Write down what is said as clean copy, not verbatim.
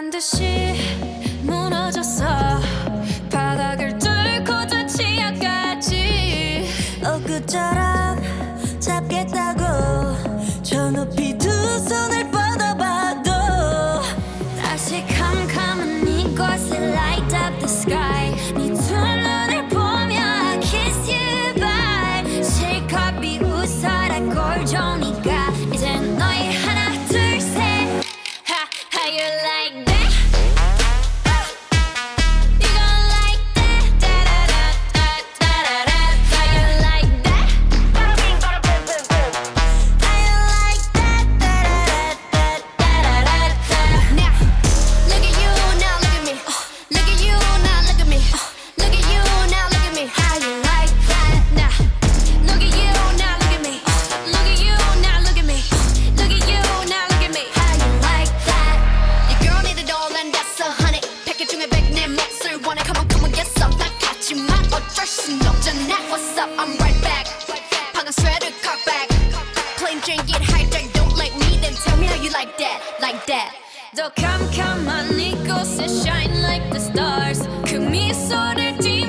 듯이 무너졌어. 바닥을 뚫고 저 치아까지 엊그처럼 잡겠다고 저 높이 두 손을 뻗어봐도 다시 캄캄한 이곳에 light up the sky. 네 두 눈을 보며 I kiss you bye. 실컷 비웃어라 꼴좋으니까 이젠 너희 하나 둘 셋. How you like that? You gon' like that? Da-da-da-da-da-da-da. How you like that? How you like that? Da-da-da-da-da-da-da. Now, look at you, now look at me. Look at you, now look at me. Look at you, now look at me. How you like that? Now, look at you, now look at me. Look at you, now look at me. Look at you, now look at me. How you like that? Your girl need it all and that's 100. 패킷 중에 100 내 몫을 원해. Come on, get some. 난 같지만 어쩔 순 없잖아. What's up? I'm right back. 방금 sweater cock back. Plain Jane get hijacked. Don't like me, then tell me how you like that, like that. 더 캄캄한 이곳에 shine like the stars. 그 미소를 띠